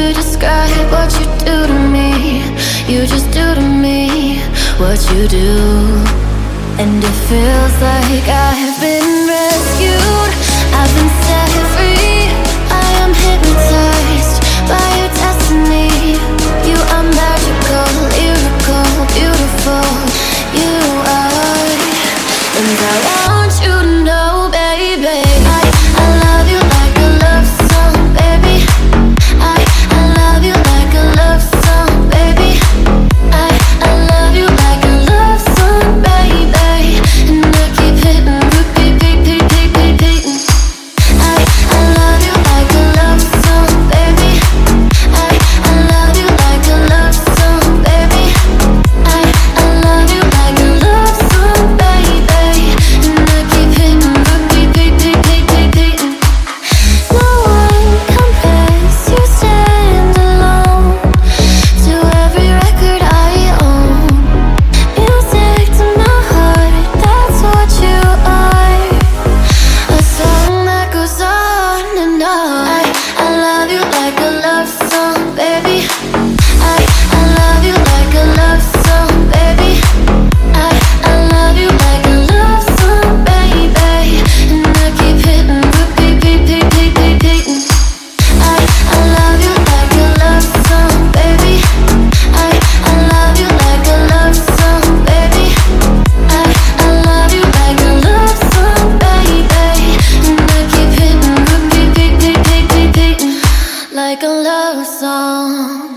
describe what you do to me. You just do to me what you do. And it feels like I have been rescued. I've been set free. I am hypnotized by your destiny. You are magical, lyrical, beautiful. You are. And I want you to know, baby, I love you like a love song, baby. I love you like a love song, baby. I love you like a love song, baby. And I keep hitting, repeating. I love you like a love song, baby. I love you like a love song, baby. I love you like a love song, baby. And I keep hitting, repeating. No one compares, you stand alone to every record I own. Music to my heart, that's what you are. A song that goes on and on. I love you like a love song, baby. I love you like a love song, baby. I love you like a love song, baby. And I keep hitting, repeating. I love you like a love song, baby. I love you like a love song, baby. I love you like a love song, baby. And I keep hitting, repeating, like a love song.